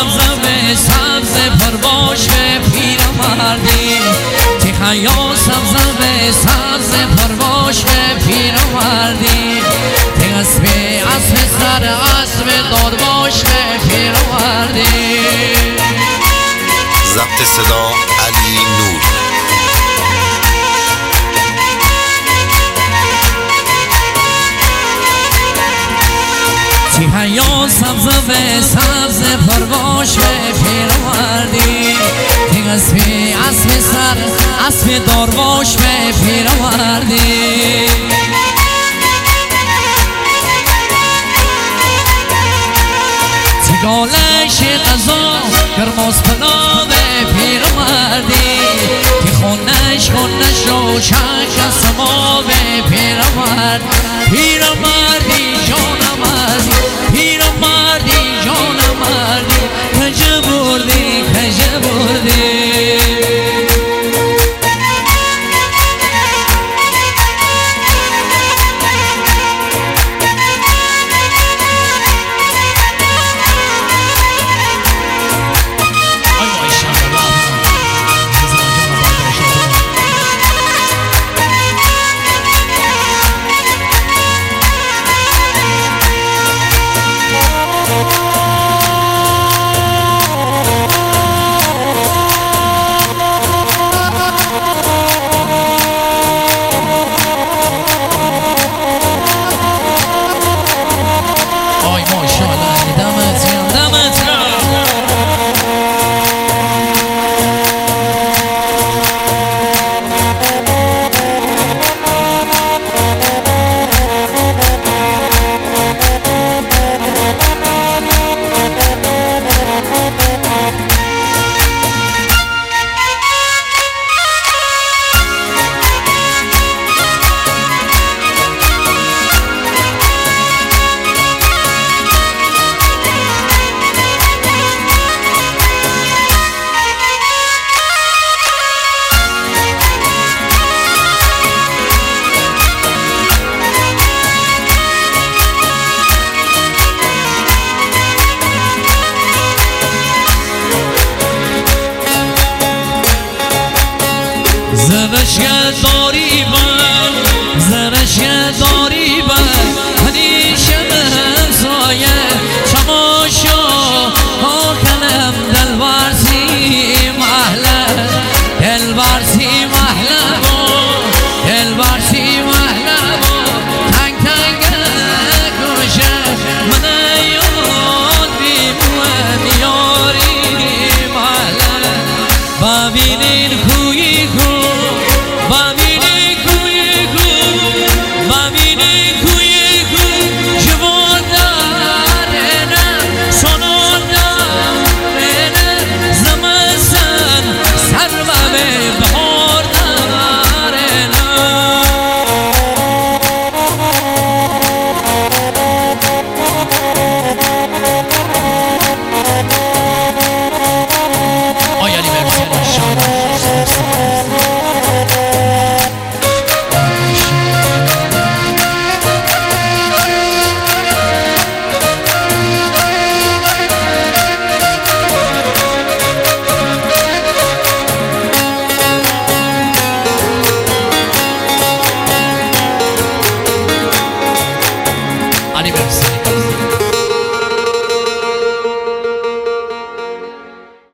سبز پرباش به پیرمردی تیخیا سبز پرباش به پیرمردی تی اسب سر اسب دارباش به پیرمردی ضبط صدا علی نور تیخیا سبز پرباش به پیرمردی تی اسب سر اسب دارباش به پیرمردی گالش قضا گرماز پلا به پیرمردی که خونش روشن سما به پیرمردی جانمردی کجا بردی زنش داری